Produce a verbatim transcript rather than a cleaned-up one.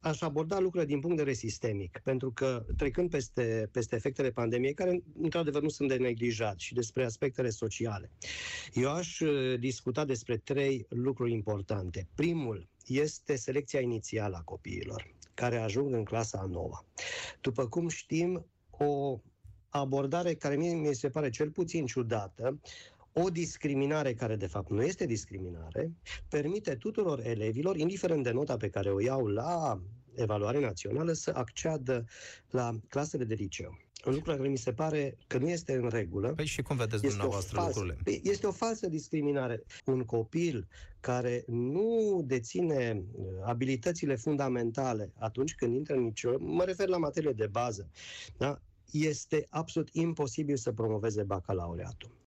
aș aborda lucrurile din punct de vedere sistemic, pentru că trecând peste, peste efectele pandemiei, care într-adevăr nu sunt de neglijat, și despre aspectele sociale, eu aș discuta despre trei lucruri importante. Primul este selecția inițială a copiilor care ajung în clasa a noua. După cum știm, o abordare care mie mi se pare cel puțin ciudată, o discriminare care de fapt nu este discriminare, permite tuturor elevilor, indiferent de nota pe care o iau la evaluare națională, să acceadă la clasele de liceu. Un lucru care mi se pare că nu este în regulă. Păi și cum vedeți dumneavoastră lucrurile? Este o falsă discriminare. Un copil care nu deține abilitățile fundamentale atunci când intră în liceu, mă refer la materiile de bază, da? Este absolut imposibil să promoveze bacalaureatul.